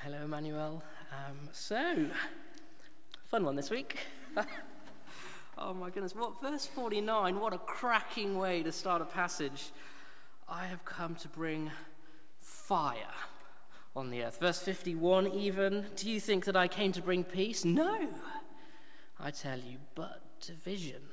Hello, Emmanuel. Fun one this week. Oh my goodness, verse 49, what a cracking way to start a passage. I have come to bring fire on the earth. Verse 51 even, do you think that I came to bring peace? No, I tell you, but division.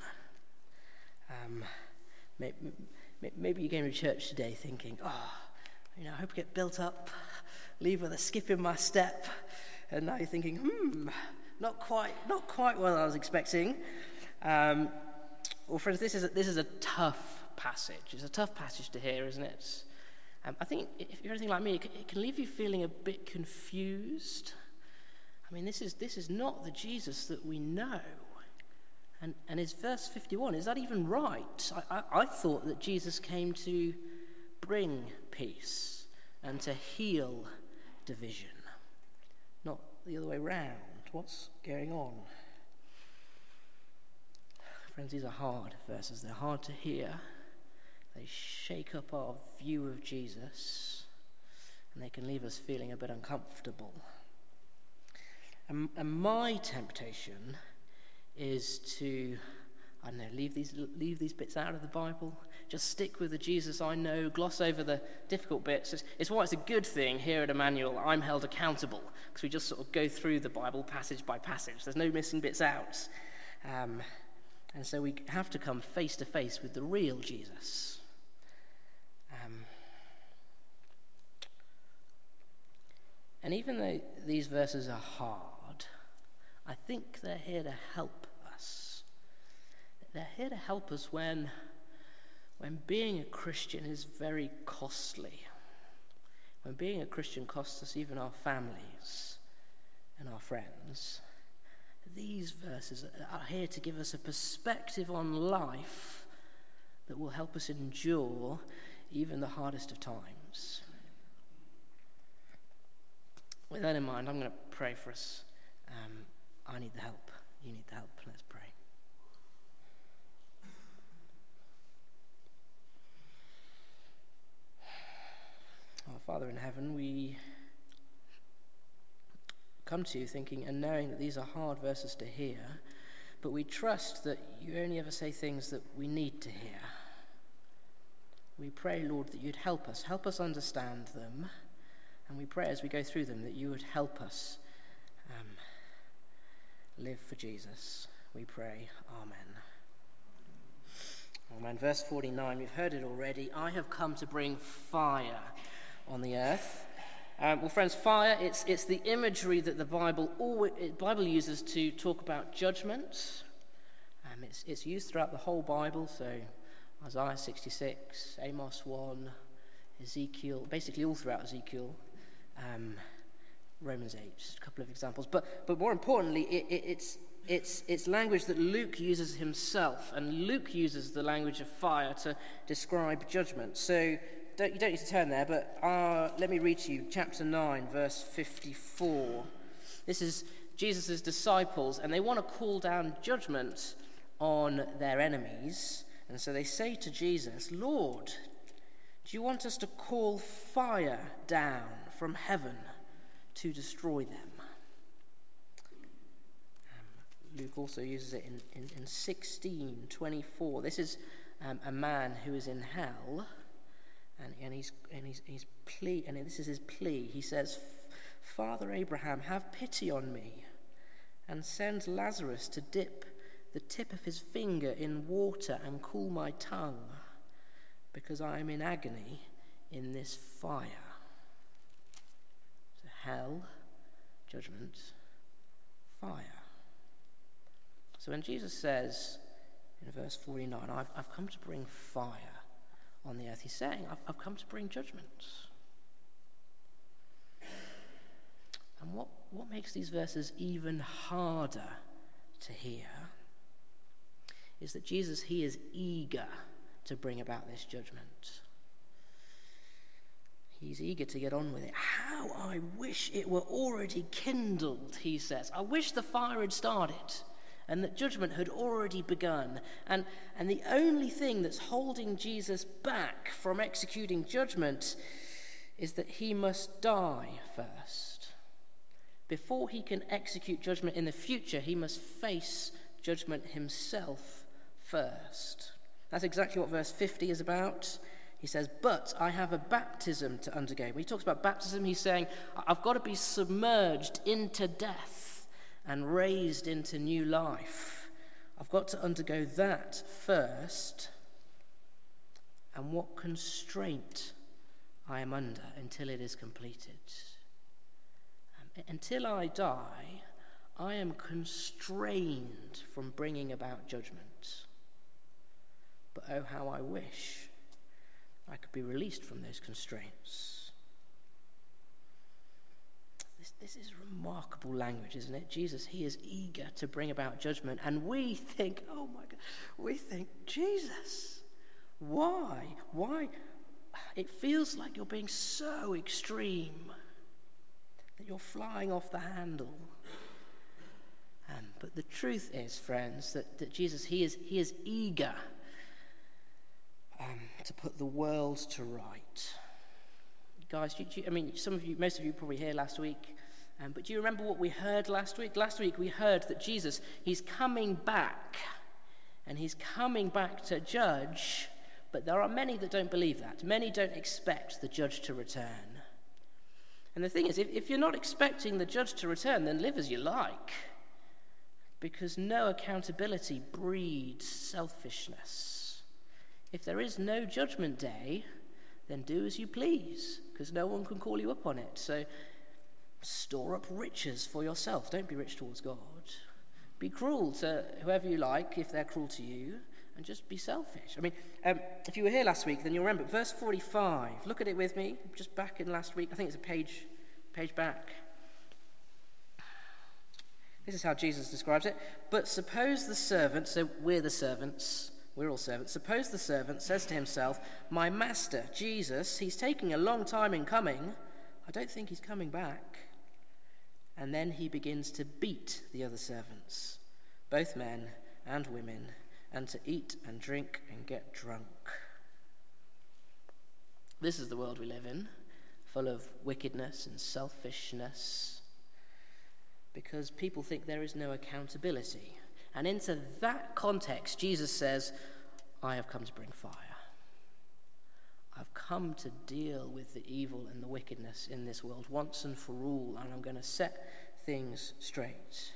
Maybe you came to church today thinking, I hope I get built up, leave with a skip in my step, and now you're thinking, not quite what I was expecting. Well, friends, this is a tough passage. It's a tough passage to hear, isn't it? I think if you're anything like me, it can leave you feeling a bit confused. I mean, this is not the Jesus that we know. And is verse 51, is that even right? I thought that Jesus came to bring peace and to heal division, not the other way round. What's going on? Friends, these are hard verses. They're hard to hear. They shake up our view of Jesus, and they can leave us feeling a bit uncomfortable. And my temptation is to, leave these bits out of the Bible, just stick with the Jesus I know, gloss over the difficult bits. It's why it's a good thing here at Emmanuel I'm held accountable, because we just sort of go through the Bible passage by passage. There's no missing bits out. And so we have to come face to face with the real Jesus. And even though these verses are hard, I think they're here to help us. They're here to help us when being a Christian is very costly. When being a Christian costs us even our families and our friends. These verses are here to give us a perspective on life that will help us endure even the hardest of times. With that in mind, I'm going to pray for us. I need the help. You need the help. Let's pray. Our Father in heaven, we come to you thinking and knowing that these are hard verses to hear, but we trust that you only ever say things that we need to hear. We pray, Lord, that you'd help us understand them, and we pray as we go through them that you would help us live for Jesus. We pray, Amen. Amen. Verse 49, you've heard it already. I have come to bring fire on the earth. Well, friends, fire, it's the imagery that the Bible uses to talk about judgment. It's used throughout the whole Bible, so Isaiah 66, Amos 1, Ezekiel, basically all throughout Ezekiel, Romans 8, just a couple of examples. But more importantly, it's language that Luke uses himself, and Luke uses the language of fire to describe judgment. So you don't need to turn there, but let me read to you chapter 9, verse 54. This is Jesus' disciples, and they want to call down judgment on their enemies. And so they say to Jesus, Lord, do you want us to call fire down from heaven to destroy them? Luke also uses it in 16:24. This is a man who is in hell. And he's plea, and this is his plea. He says, Father Abraham, have pity on me, and send Lazarus to dip the tip of his finger in water and cool my tongue, because I am in agony in this fire. So hell, judgment, fire. So when Jesus says in verse 49, I've come to bring fire on the earth, he's saying, I've come to bring judgment. And what makes these verses even harder to hear is that Jesus, he is eager to bring about this judgment. He's eager to get on with it. How I wish it were already kindled, he says. I wish the fire had started and that judgment had already begun. And the only thing that's holding Jesus back from executing judgment is that he must die first. Before he can execute judgment in the future, he must face judgment himself first. That's exactly what verse 50 is about. He says, but I have a baptism to undergo. When he talks about baptism, he's saying, I've got to be submerged into death and raised into new life. I've got to undergo that first. And what constraint I am under until it is completed. Until I die, I am constrained from bringing about judgment. But oh, how I wish I could be released from those constraints. This is remarkable language, isn't it? Jesus, he is eager to bring about judgment. And we think, oh my God, we think, Jesus, why? Why? It feels like you're being so extreme that you're flying off the handle. But the truth is, friends, that Jesus, he is eager to put the world to right. Guys, most of you probably here last week, but do you remember what we heard last week? Last week we heard that Jesus, he's coming back, and he's coming back to judge, but there are many that don't believe that. Many don't expect the judge to return. And the thing is, if you're not expecting the judge to return, then live as you like, because no accountability breeds selfishness. If there is no judgment day, then do as you please, because no one can call you up on it. So store up riches for yourself. Don't be rich towards God. Be cruel to whoever you like if they're cruel to you, and just be selfish. If you were here last week, then you'll remember verse 45. Look at it with me, just back in last week. I think it's a page back. This is how Jesus describes it. But suppose the servant, so we're the servants, we're all servants. Suppose the servant says to himself, my master, Jesus, he's taking a long time in coming. I don't think he's coming back. And then he begins to beat the other servants, both men and women, and to eat and drink and get drunk. This is the world we live in, full of wickedness and selfishness, because people think there is no accountability. And into that context, Jesus says, I have come to bring fire. I've come to deal with the evil and the wickedness in this world once and for all, and I'm going to set things straight.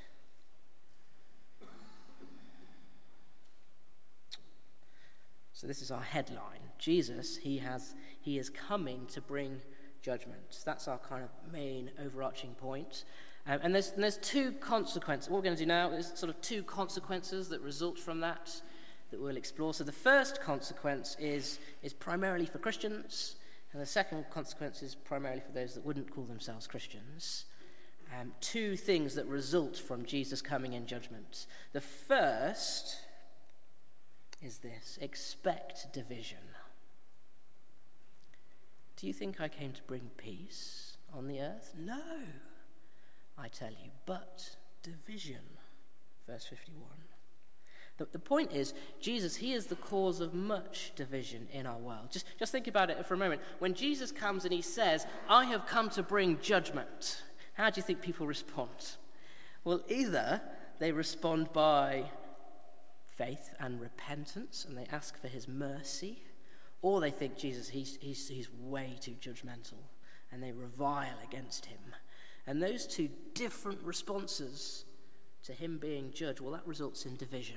So this is our headline. Jesus, he is coming to bring judgment. That's our kind of main overarching point. And there's two consequences. What we're going to do now is sort of two consequences that result from that we'll explore. So the first consequence is primarily for Christians, and the second consequence is primarily for those that wouldn't call themselves Christians. Two things that result from Jesus coming in judgment. The first is this: expect division. Do you think I came to bring peace on the earth? No, I tell you, but division. Verse 51. The point is, Jesus, he is the cause of much division in our world. Just think about it for a moment. When Jesus comes and he says, I have come to bring judgment, how do you think people respond? Well, either they respond by faith and repentance, and they ask for his mercy, or they think Jesus, he's way too judgmental, and they revile against him. And those two different responses to him being judged, well, that results in division.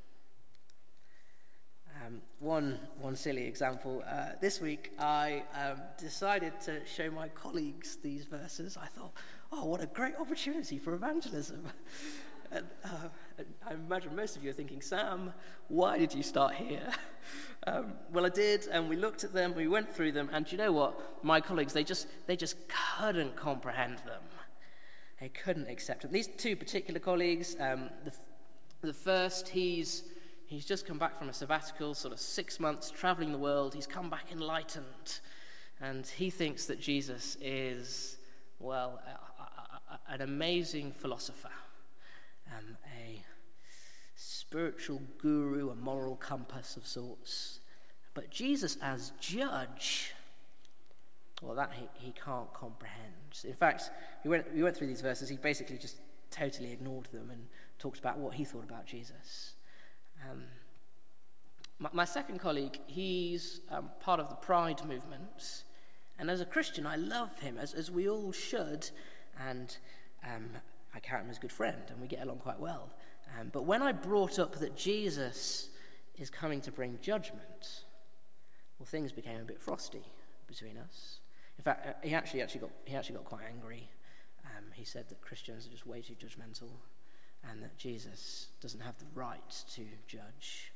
One silly example. This week, I decided to show my colleagues these verses. I thought, oh, what a great opportunity for evangelism. And I imagine most of you are thinking, Sam, why did you start here? Well, I did, and we looked at them, we went through them, and do you know what? My colleagues, they just couldn't comprehend them. They couldn't accept them. These two particular colleagues, the first, he's just come back from a sabbatical, sort of 6 months, traveling the world. He's come back enlightened, and he thinks that Jesus is, well, an amazing philosopher, a spiritual guru, a moral compass of sorts. But Jesus as judge, well, that he can't comprehend. In fact, we went through these verses. He basically just totally ignored them and talked about what he thought about Jesus. My second colleague, he's part of the Pride movement, and as a Christian, I love him, as we all should, and I count him as a good friend, and we get along quite well. But when I brought up that Jesus is coming to bring judgment, well, things became a bit frosty between us. In fact, he actually got quite angry. He said that Christians are just way too judgmental, and that Jesus doesn't have the right to judge.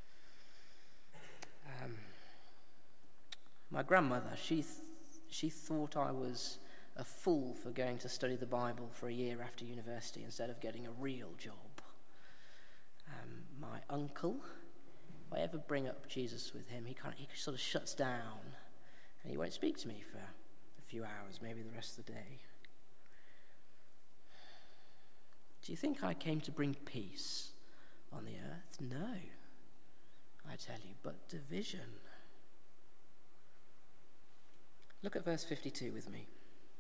My grandmother, she thought I was a fool for going to study the Bible for a year after university instead of getting a real job. My uncle, if I ever bring up Jesus with him, he sort of shuts down, and he won't speak to me for a few hours, maybe the rest of the day. Do you think I came to bring peace on the earth? No, I tell you, but division. Look at verse 52 with me.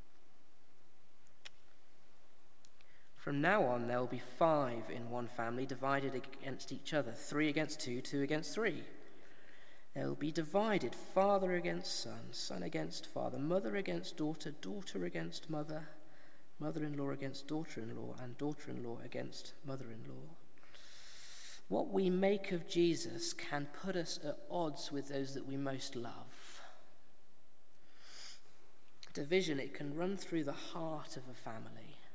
From now on, there will be 5 in one family, divided against each other, 3 against 2, 2 against 3. They will be divided, father against son, son against father, mother against daughter, daughter against mother, mother-in-law against daughter-in-law, and daughter-in-law against mother-in-law. What we make of Jesus can put us at odds with those that we most love. Division, it can run through the heart of a family.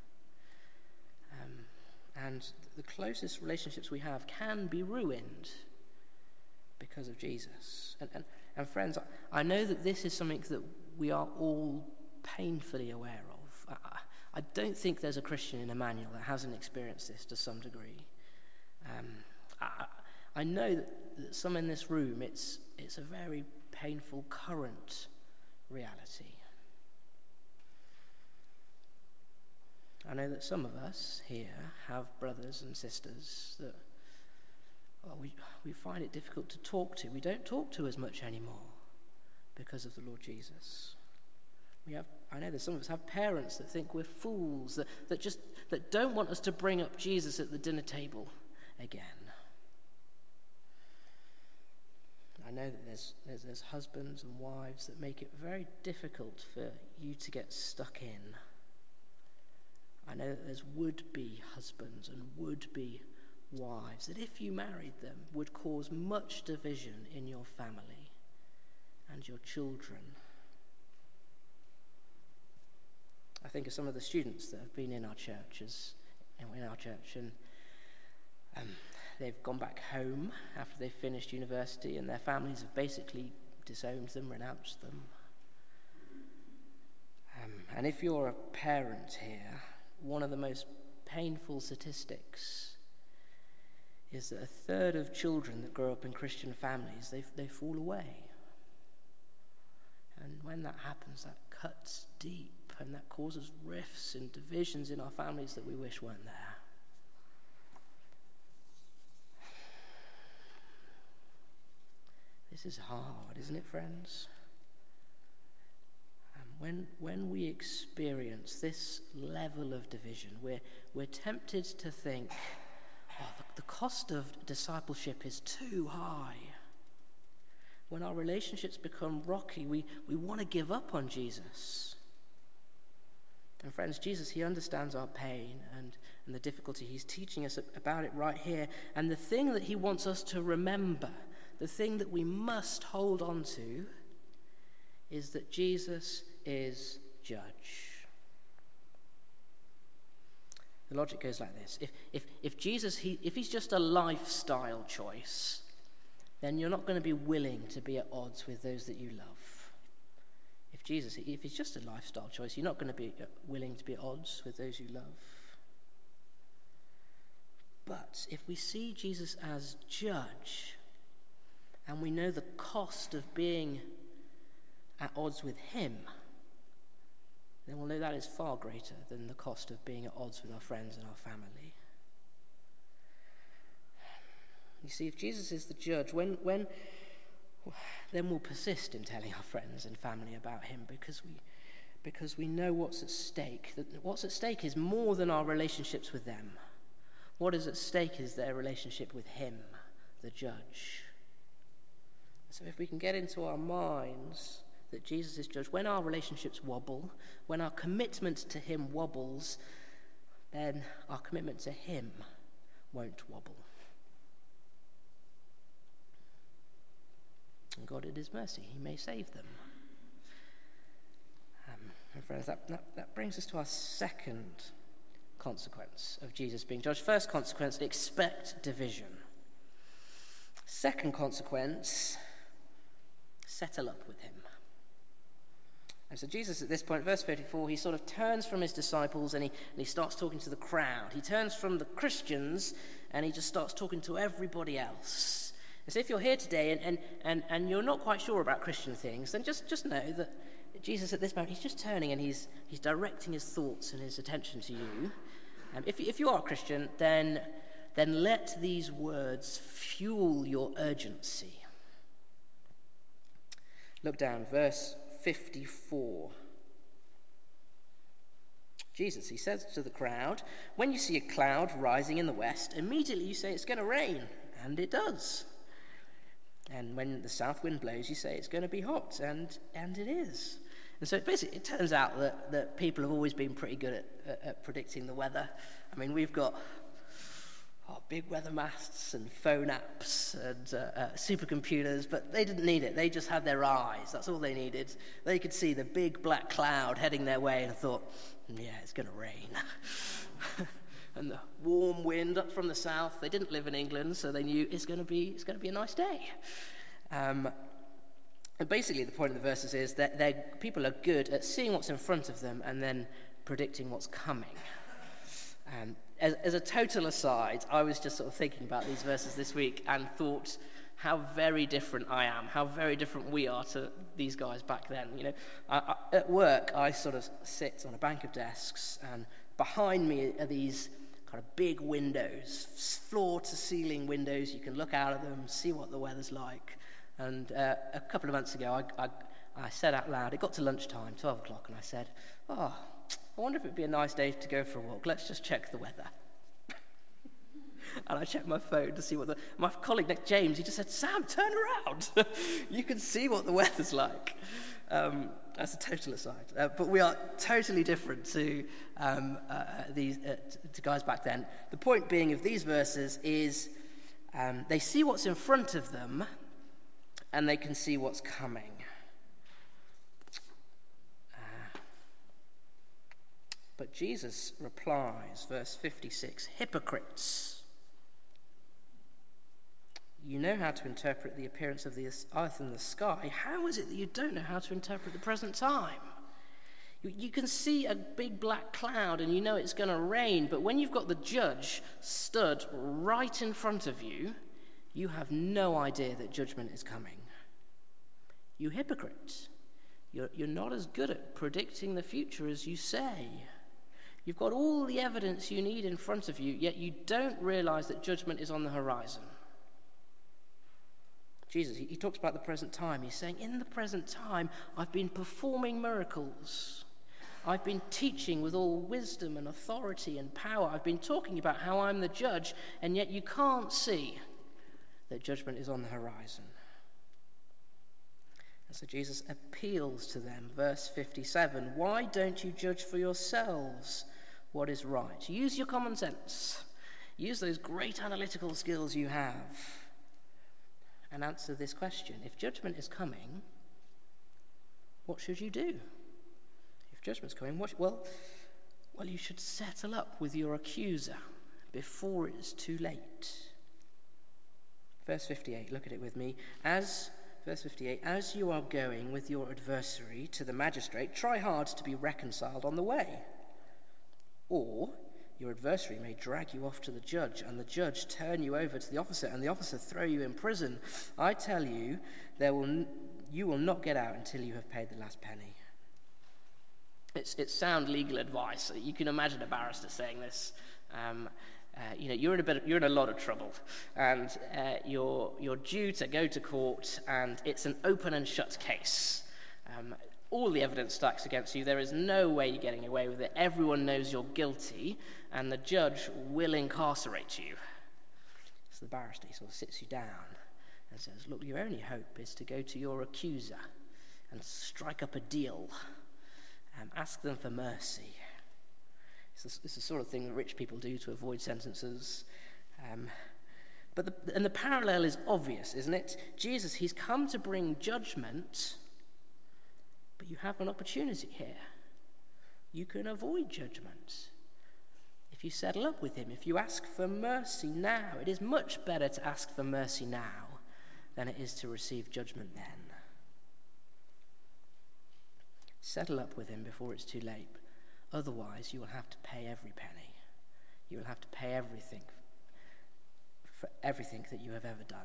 And the closest relationships we have can be ruined because of Jesus. And friends, I know that this is something that we are all painfully aware of. I don't think there's a Christian in Emmanuel that hasn't experienced this to some degree. I know that some in this room, it's a very painful current reality. I know that some of us here have brothers and sisters that we find it difficult to talk to. We don't talk to as much anymore because of the Lord Jesus. I know that some of us have parents that think we're fools, that don't want us to bring up Jesus at the dinner table again. I know that there's husbands and wives that make it very difficult for you to get stuck in. I know that there's would-be husbands and would-be wives that if you married them would cause much division in your family and your children. I think of some of the students that have been in our church, and they've gone back home after they've finished university, and their families have basically disowned them, renounced them. And if you're a parent here, one of the most painful statistics is that 1/3 of children that grow up in Christian families, they fall away. And when that happens, that cuts deep, and that causes rifts and divisions in our families that we wish weren't there. This is hard, isn't it, friends? When we experience this level of division, we're tempted to think, the cost of discipleship is too high. When our relationships become rocky, we want to give up on Jesus. And friends, Jesus, he understands our pain and the difficulty. He's teaching us about it right here. And the thing that he wants us to remember, the thing that we must hold on to, is that Jesus is judge. The logic goes like this. If Jesus, if he's just a lifestyle choice, then you're not going to be willing to be at odds with those that you love. If he's just a lifestyle choice, you're not going to be willing to be at odds with those you love. But if we see Jesus as judge, and we know the cost of being at odds with him, then we'll know that is far greater than the cost of being at odds with our friends and our family. You see, if Jesus is the judge, when then we'll persist in telling our friends and family about him because we know what's at stake. That what's at stake is more than our relationships with them. What is at stake is their relationship with him, the judge. So if we can get into our minds that Jesus is judge, when our relationships wobble, when our commitment to him wobbles, then our commitment to him won't wobble. And God, in his mercy, he may save them. And friends, that brings us to our second consequence of Jesus being judged. First consequence, expect division. Second consequence, settle up with him. And so Jesus at this point, verse 34, he sort of turns from his disciples and he starts talking to the crowd. He turns from the Christians and he just starts talking to everybody else. And so if you're here today and you're not quite sure about Christian things, then just know that Jesus at this moment, he's just turning and he's directing his thoughts and his attention to you. If you are a Christian, then let these words fuel your urgency. Look down, verse 54. Jesus, he says to the crowd, when you see a cloud rising in the west, immediately you say it's going to rain, and it does. And when the south wind blows, you say it's going to be hot, and it is. And so basically it turns out that people have always been pretty good at predicting the weather. I mean, we've got big weather masts and phone apps and supercomputers, but they didn't need it. They just had their eyes. That's all they needed. They could see the big black cloud heading their way and thought, yeah, it's going to rain. And the warm wind up from the south. They didn't live in England, so they knew it's going to be a nice day. And basically the point of the verses is that people are good at seeing what's in front of them and then predicting what's coming. As a total aside, I was just sort of thinking about these verses this week and thought how very different I am, how very different we are to these guys back then. You know, at work, I sort of sit on a bank of desks, and behind me are these kind of big windows, floor-to-ceiling windows. You can look out of them, see what the weather's like. And a couple of months ago, I said out loud, it got to lunchtime, 12 o'clock, and I said, I wonder if it'd be a nice day to go for a walk. Let's just check the weather. And I checked my phone to see my colleague, Nick James, he just said, Sam, turn around. You can see what the weather's like. That's a total aside. But we are totally different to to guys back then. The point being of these verses is they see what's in front of them and they can see what's coming. But Jesus replies, verse 56, hypocrites. You know how to interpret the appearance of the earth and the sky. How is it that you don't know how to interpret the present time? You can see a big black cloud and you know it's going to rain, but when you've got the judge stood right in front of you, you have no idea that judgment is coming. You hypocrite. You're not as good at predicting the future as you say. You've got all the evidence you need in front of you, yet you don't realize that judgment is on the horizon. Jesus, he talks about the present time. He's saying, in the present time, I've been performing miracles. I've been teaching with all wisdom and authority and power. I've been talking about how I'm the judge, and yet you can't see that judgment is on the horizon. And so Jesus appeals to them, verse 57, why don't you judge for yourselves what is right? Use your common sense. Use those great analytical skills you have and answer this question. If judgment is coming, what should you do? If judgment's coming, well, you should settle up with your accuser before it's too late. Verse 58, look at it with me. Verse 58, as you are going with your adversary to the magistrate, try hard to be reconciled on the way. Or your adversary may drag you off to the judge, and the judge turn you over to the officer, and the officer throw you in prison. I tell you, you will not get out until you have paid the last penny. It's sound legal advice. You can imagine a barrister saying this. you're in a lot of trouble, and you're due to go to court, and it's an open and shut case. All the evidence stacks against you. There is no way you're getting away with it. Everyone knows you're guilty, and the judge will incarcerate you. So the barrister sort of sits you down and says, look, your only hope is to go to your accuser and strike up a deal. Ask them for mercy. It's the sort of thing that rich people do to avoid sentences. But the parallel is obvious, isn't it? Jesus, he's come to bring judgment, but you have an opportunity here. You can avoid judgment if you settle up with him, if you ask for mercy now. It is much better to ask for mercy now than it is to receive judgment then. Settle up with him before it's too late. Otherwise, you will have to pay every penny. You will have to pay everything for everything that you have ever done.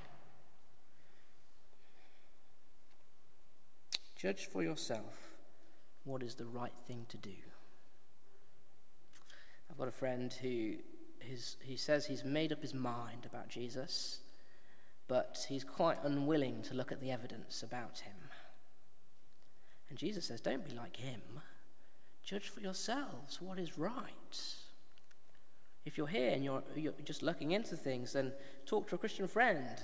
Judge for yourself what is the right thing to do. I've got a friend who he says he's made up his mind about Jesus, but he's quite unwilling to look at the evidence about him. And Jesus says, don't be like him. Judge for yourselves what is right. If you're here and you're just looking into things, then talk to a Christian friend.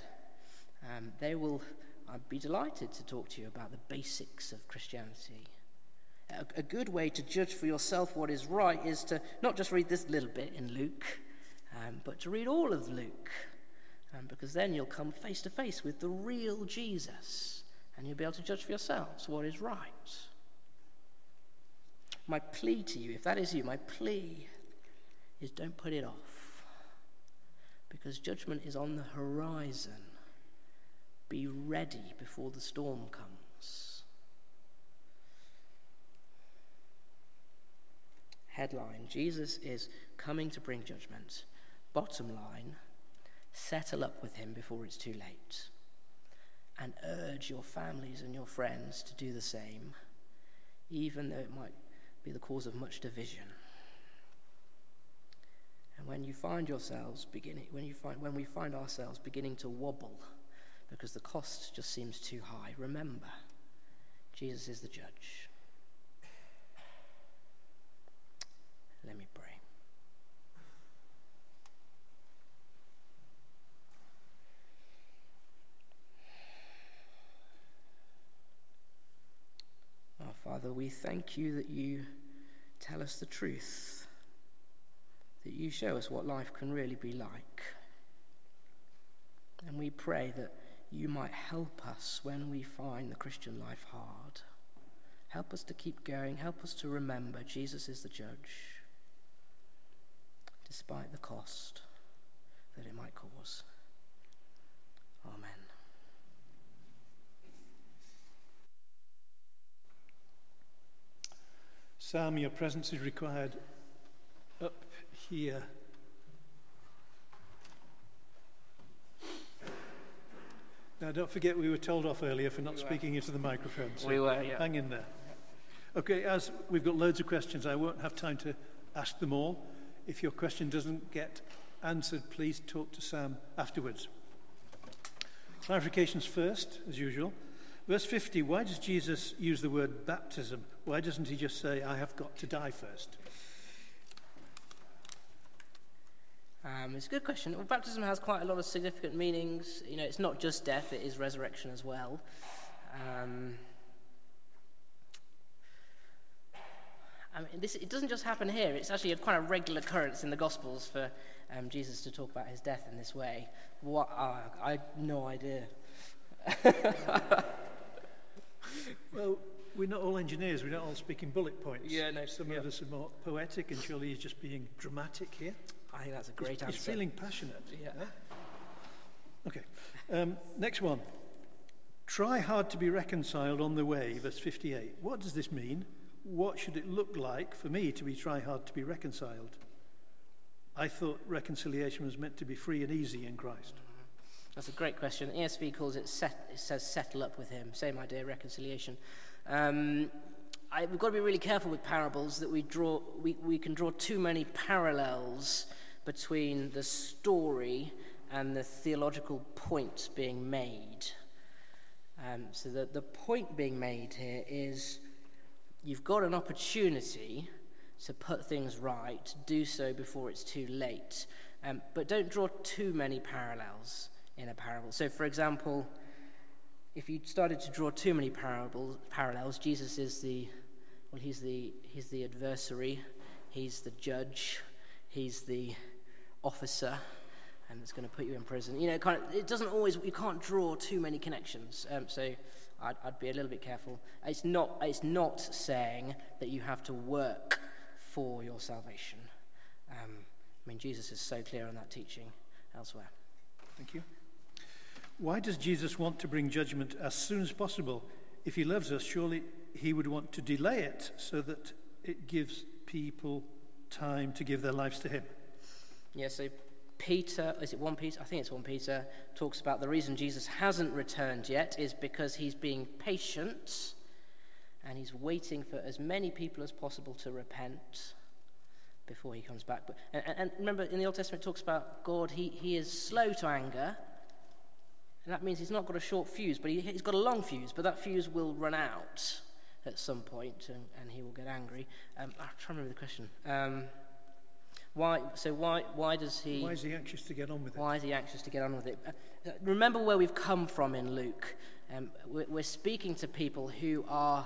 I'd be delighted to talk to you about the basics of Christianity. A good way to judge for yourself what is right is to not just read this little bit in Luke, but to read all of Luke, because then you'll come face to face with the real Jesus, and you'll be able to judge for yourselves what is right. My plea to you, if that is you, my plea is don't put it off, because judgment is on the horizon. Be ready before the storm comes. Headline, Jesus is coming to bring judgment. Bottom line, settle up with him before it's too late. And urge your families and your friends to do the same, even though it might be the cause of much division. And when we find ourselves beginning to wobble because the cost just seems too high, remember, Jesus is the judge. Let me pray. Our Father, we thank you that you tell us the truth, that you show us what life can really be like. And we pray that you might help us when we find the Christian life hard. Help us to keep going. Help us to remember Jesus is the judge, despite the cost that it might cause. Amen. Sam, your presence is required up here. Now, don't forget we were told off earlier for not speaking into the microphone. So we were, yeah. Hang in there. Okay, as we've got loads of questions, I won't have time to ask them all. If your question doesn't get answered, please talk to Sam afterwards. Clarifications first, as usual. Verse 50, why does Jesus use the word baptism? Why doesn't he just say, I have got to die first? It's a good question. Well, baptism has quite a lot of significant meanings. You know, it's not just death, it is resurrection as well. It doesn't just happen here. It's actually quite a regular occurrence in the Gospels for Jesus to talk about his death in this way. I have no idea. Well, we're not all engineers. We're not all speaking bullet points. Yeah, no. Some of us are more poetic, and surely he's just being dramatic here. I think that's a great answer. He's feeling passionate. Yeah. Okay. Next one. Try hard to be reconciled on the way, verse 58. What does this mean? What should it look like for me to be try hard to be reconciled? I thought reconciliation was meant to be free and easy in Christ. That's a great question. ESV calls it, it says settle up with him. Same idea, reconciliation. We've got to be really careful with parables that we can draw too many parallels between the story and the theological point being made. So the point being made here is you've got an opportunity to put things right, do so before it's too late. But don't draw too many parallels in a parable. So, for if you started to draw too many parallels, Jesus is he's the adversary, he's the judge, he's the officer, and it's going to put you in prison. You know, it doesn't always. You can't draw too many connections. So I'd be a little bit careful. It's not saying that you have to work for your salvation. Jesus is so clear on that teaching elsewhere. Thank you. Why does Jesus want to bring judgment as soon as possible? If he loves us, surely he would want to delay it so that it gives people time to give their lives to him. Yeah, so Peter, is it 1 Peter? I think it's 1 Peter, talks about the reason Jesus hasn't returned yet is because he's being patient and he's waiting for as many people as possible to repent before he comes back. And remember, in the Old Testament it talks about God, he is slow to anger, and that means he's not got a short fuse, but he's got a long fuse, but that fuse will run out at some point, and he will get angry. I'm trying to remember the question. Why is he anxious to get on with it? Why is he anxious to get on with it? Remember where we've come from in Luke. We're speaking to people who are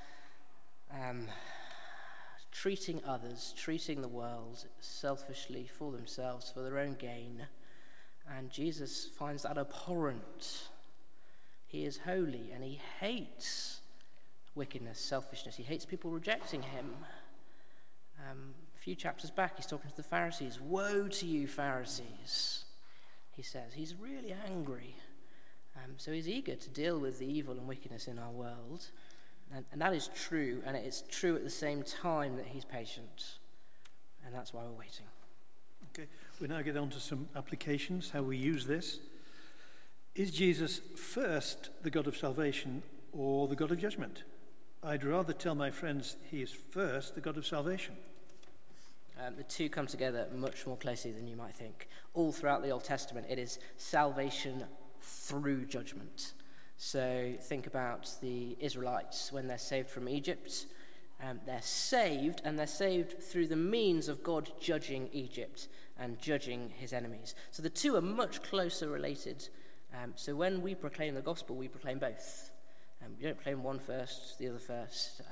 treating others, treating the world selfishly for themselves, for their own gain. And Jesus finds that abhorrent. He is holy and he hates wickedness, selfishness. He hates people rejecting him. A few chapters back, he's talking to the Pharisees. Woe to you, Pharisees, he says. He's really angry. So he's eager to deal with the evil and wickedness in our world. And that is true, and it is true at the same time that he's patient. And that's why we're waiting. Okay, we now get on to some applications, how we use this. Is Jesus first the God of salvation or the God of judgment? I'd rather tell my friends he is first the God of salvation. The two come together much more closely than you might think. All throughout the Old Testament, it is salvation through judgment. So think about the Israelites when they're saved from Egypt. They're saved, and they're saved through the means of God judging Egypt and judging his enemies. So the two are much closer related. So when we proclaim the gospel, we proclaim both. We don't proclaim one first, the other first.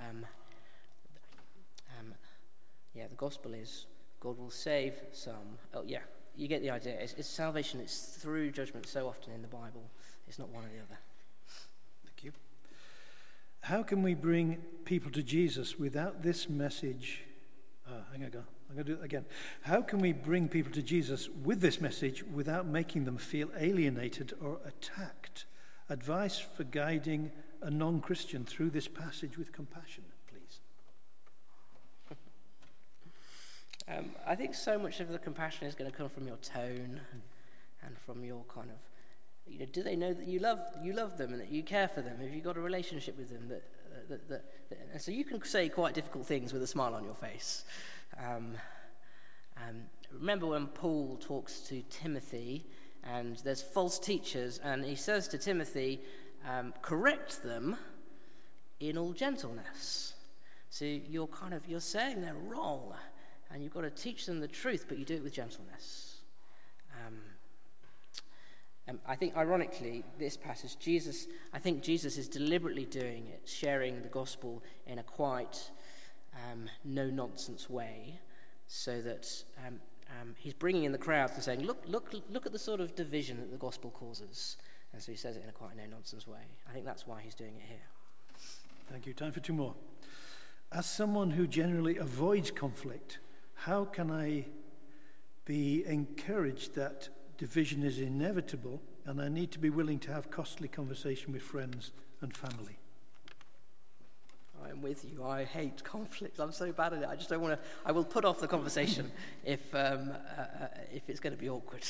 The gospel is God will save some. Oh, yeah, you get the idea. It's salvation. It's through judgment so often in the Bible. It's not one or the other. Thank you. How can we bring people to Jesus without this message? I'm going to do it again. How can we bring people to Jesus with this message without making them feel alienated or attacked? Advice for guiding a non-Christian through this passage with compassion, please. I think so much of the compassion is going to come from your tone and from your kind of, do they know that you love them and that you care for them? Have you got a relationship with them? And so you can say quite difficult things with a smile on your face. Remember when Paul talks to Timothy, and there's false teachers, and he says to Timothy, correct them in all gentleness. So you're saying they're wrong, and you've got to teach them the truth, but you do it with gentleness. I think, ironically, this passage, Jesus is deliberately doing it, sharing the gospel in a quite no-nonsense way, so that he's bringing in the crowd and saying, look at the sort of division that the gospel causes. And so he says it in a quite no-nonsense way. I think that's why he's doing it here. Thank you. Time for two more. As someone who generally avoids conflict, how can I be encouraged that division is inevitable and I need to be willing to have costly conversation with friends and family? I'm with you. I hate conflict. I'm so bad at it. I just don't want to. I will put off the conversation if it's going to be awkward.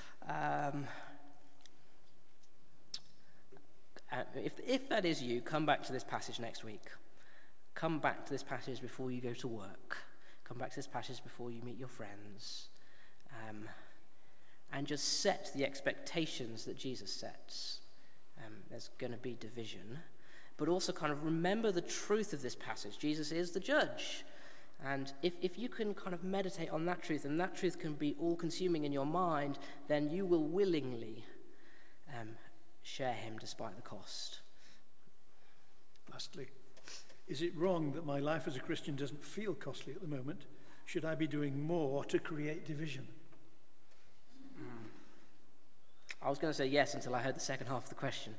If that is you, come back to this passage next week. Come back to this passage before you go to work. Come back to this passage before you meet your friends. and just set the expectations that Jesus sets. There's going to be division, but also kind of remember the truth of this passage. Jesus is the judge. And if you can kind of meditate on that truth, and that truth can be all-consuming in your mind, then you will willingly share him despite the cost. Lastly, is it wrong that my life as a Christian doesn't feel costly at the moment? Should I be doing more to create division? I was going to say yes until I heard the second half of the question.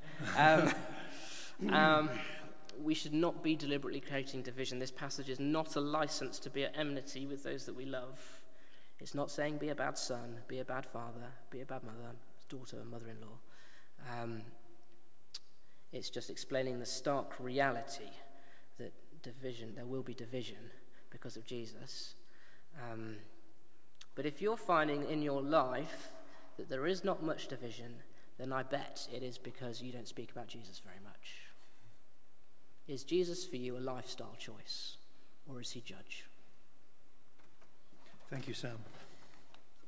We should not be deliberately creating division. This passage is not a license to be at enmity with those that we love. It's not saying be a bad son, be a bad father, be a bad mother, daughter, mother-in-law. It's just explaining the stark reality that there will be division because of Jesus. But if you're finding in your life that there is not much division, then I bet it is because you don't speak about Jesus very much. Is Jesus for you a lifestyle choice, or is he judge? Thank you, Sam.